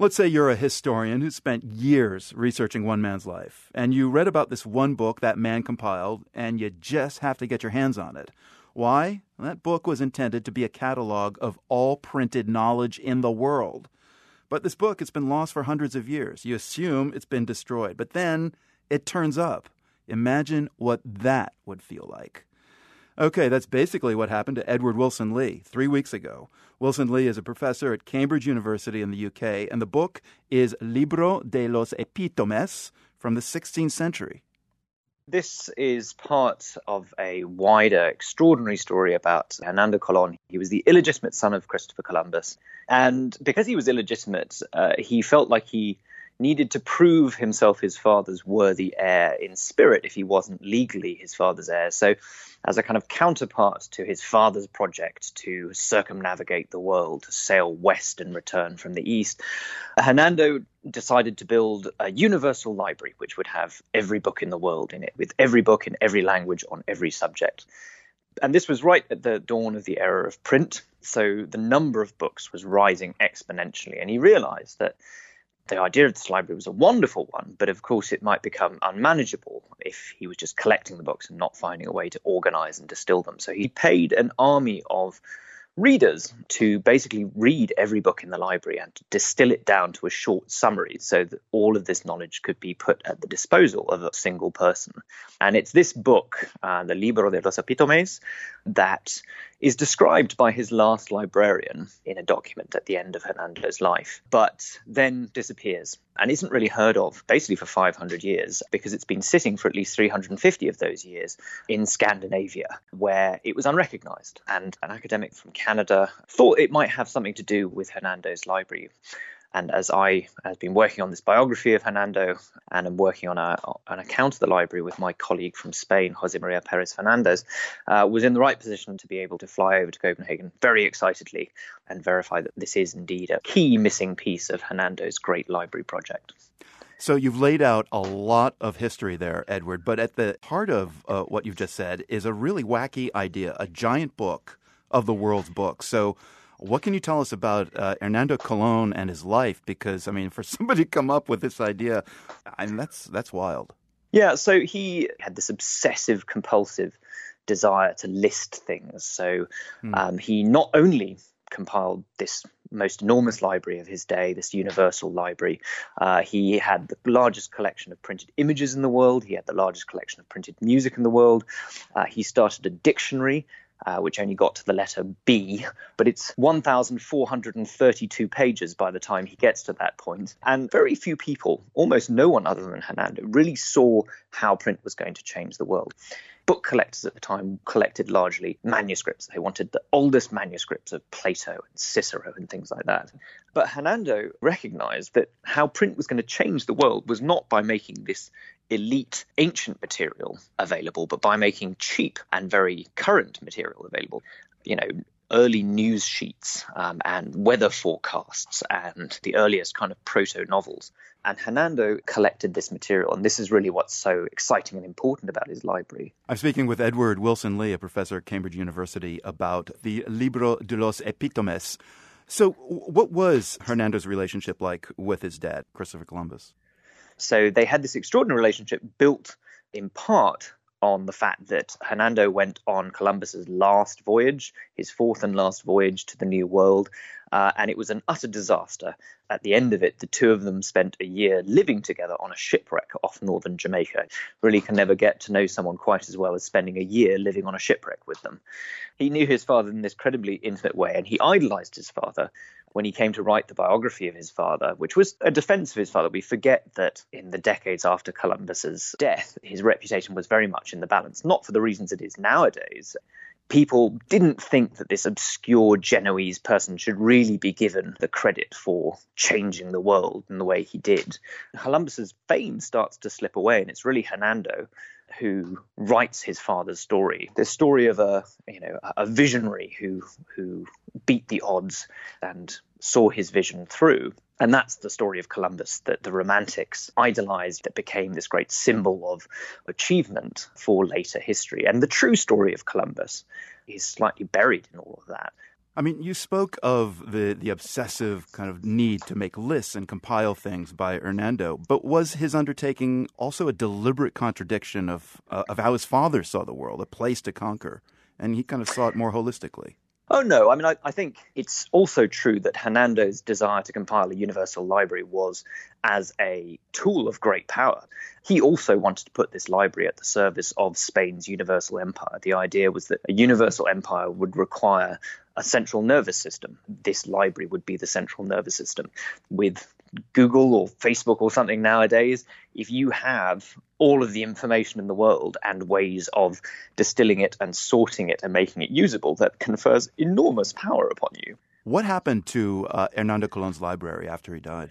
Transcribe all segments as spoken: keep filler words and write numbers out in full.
Let's say you're a historian who spent years researching one man's life, and you read about this one book that man compiled, and you just have to get your hands on it. Why? That book was intended to be a catalog of all printed knowledge in the world. But this book, it's been lost for hundreds of years. You assume it's been destroyed, but then it turns up. Imagine what that would feel like. Okay, that's basically what happened to Edward Wilson Lee three weeks ago. Wilson Lee is a professor at Cambridge University in the U K, and the book is Libro de los Epítomes from the sixteenth century. This is part of a wider, extraordinary story about Hernando Colón. He was the illegitimate son of Christopher Columbus. And because he was illegitimate, uh, he felt like he needed to prove himself his father's worthy heir in spirit if he wasn't legally his father's heir. So as a kind of counterpart to his father's project to circumnavigate the world, to sail west and return from the east, Hernando decided to build a universal library which would have every book in the world in it, with every book in every language on every subject. And this was right at the dawn of the era of print, so the number of books was rising exponentially, and he realized that the idea of this library was a wonderful one, but of course it might become unmanageable if he was just collecting the books and not finding a way to organize and distill them. So he paid an army of readers to basically read every book in the library and to distill it down to a short summary so that all of this knowledge could be put at the disposal of a single person. And it's this book, uh, the Libro de los Epítomes, that is described by his last librarian in a document at the end of Hernando's life, but then disappears and isn't really heard of basically for five hundred years, because it's been sitting for at least three hundred fifty of those years in Scandinavia, where it was unrecognized. And an academic from Canada thought it might have something to do with Hernando's library. And as I have been working on this biography of Hernando and am working on a, an account of the library with my colleague from Spain, Jose Maria Perez Fernandez, uh, was in the right position to be able to fly over to Copenhagen very excitedly and verify that this is indeed a key missing piece of Hernando's great library project. So you've laid out a lot of history there, Edward, but at the heart of uh, what you've just said is a really wacky idea, a giant book of the world's books. So what can you tell us about uh, Hernando Colón and his life? Because, I mean, for somebody to come up with this idea, I mean, that's that's wild. Yeah, so he had this obsessive, compulsive desire to list things. So hmm. um, he not only compiled this most enormous library of his day, this universal library. Uh, he had the largest collection of printed images in the world. He had the largest collection of printed music in the world. Uh, he started a dictionary, Uh, which only got to the letter B, but it's one thousand four hundred thirty-two pages by the time he gets to that point. And very few people, almost no one other than Hernando, really saw how print was going to change the world. Book collectors at the time collected largely manuscripts. They wanted the oldest manuscripts of Plato and Cicero and things like that. But Hernando recognized that how print was going to change the world was not by making this elite ancient material available, but by making cheap and very current material available. You know, early news sheets um, and weather forecasts and the earliest kind of proto-novels. And Hernando collected this material, and this is really what's so exciting and important about his library. I'm speaking with Edward Wilson Lee, a professor at Cambridge University, about the Libro de los Epítomes. So what was Hernando's relationship like with his dad, Christopher Columbus? So they had this extraordinary relationship built in part on the fact that Hernando went on Columbus's last voyage, his fourth and last voyage to the New World, uh, and it was an utter disaster. At the end of it, the two of them spent a year living together on a shipwreck off northern Jamaica. Really can never get to know someone quite as well as spending a year living on a shipwreck with them. He knew his father in this incredibly intimate way, and he idolized his father. When he came to write the biography of his father, which was a defense of his father, we forget that in the decades after Columbus's death, his reputation was very much in the balance, not for the reasons it is nowadays. People didn't think that this obscure Genoese person should really be given the credit for changing the world in the way he did. Columbus's fame starts to slip away, and it's really Hernando who writes his father's story. The story of a, you know, a visionary who who beat the odds and saw his vision through. And that's the story of Columbus that the Romantics idolized, that became this great symbol of achievement for later history. And the true story of Columbus is slightly buried in all of that. I mean, you spoke of the, the obsessive kind of need to make lists and compile things by Hernando, but was his undertaking also a deliberate contradiction of uh, of how his father saw the world, a place to conquer, and he kind of saw it more holistically? Oh, no. I mean, I, I think it's also true that Hernando's desire to compile a universal library was as a tool of great power. He also wanted to put this library at the service of Spain's universal empire. The idea was that a universal empire would require a central nervous system. This library would be the central nervous system. With Google or Facebook or something nowadays, if you have all of the information in the world and ways of distilling it and sorting it and making it usable, that confers enormous power upon you. What happened to uh, Hernando Colón's library after he died?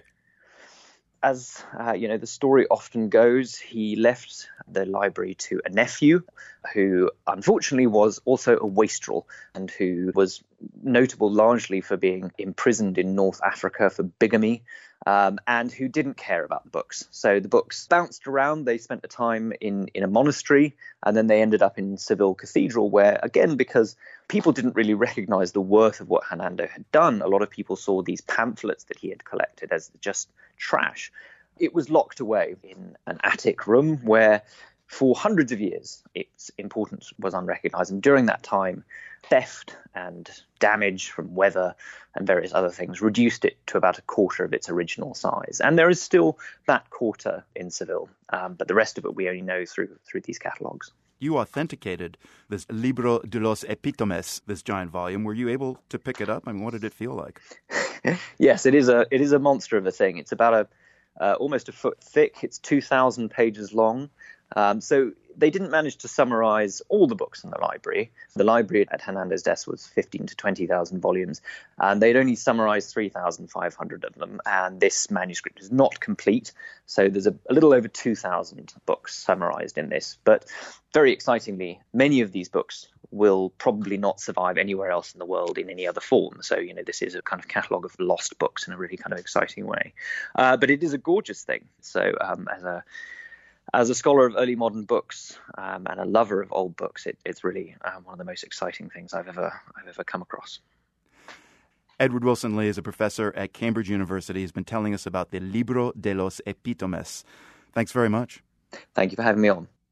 As uh, you know, the story often goes, he left the library to a nephew who unfortunately was also a wastrel and who was notable largely for being imprisoned in North Africa for bigamy, um, and who didn't care about the books. So the books bounced around. They spent a time in, in a monastery, and then they ended up in Seville Cathedral, where, again, because people didn't really recognize the worth of what Hernando had done, a lot of people saw these pamphlets that he had collected as just trash. It was locked away in an attic room where for hundreds of years its importance was unrecognized. And during that time, theft and damage from weather and various other things reduced it to about a quarter of its original size. And there is still that quarter in Seville, um, but the rest of it we only know through through these catalogues. You authenticated this Libro de los Epítomes, this giant volume. Were you able to pick it up? I mean, what did it feel like? Yes, it is a it is a monster of a thing. It's about a uh, almost a foot thick. It's two thousand pages long. Um, so they didn't manage to summarize all the books in the library. The library at Hernando's death was fifteen to twenty thousand volumes, and they'd only summarized three thousand five hundred of them. And this manuscript is not complete. So there's a, a little over two thousand books summarized in this. But very excitingly, many of these books will probably not survive anywhere else in the world in any other form. So, you know, this is a kind of catalogue of lost books in a really kind of exciting way. Uh, but it is a gorgeous thing. So um, as a As a scholar of early modern books um, and a lover of old books, it, it's really um, one of the most exciting things I've ever I've ever come across. Edward Wilson Lee is a professor at Cambridge University. He's been telling us about the Libro de los Epítomes. Thanks very much. Thank you for having me on.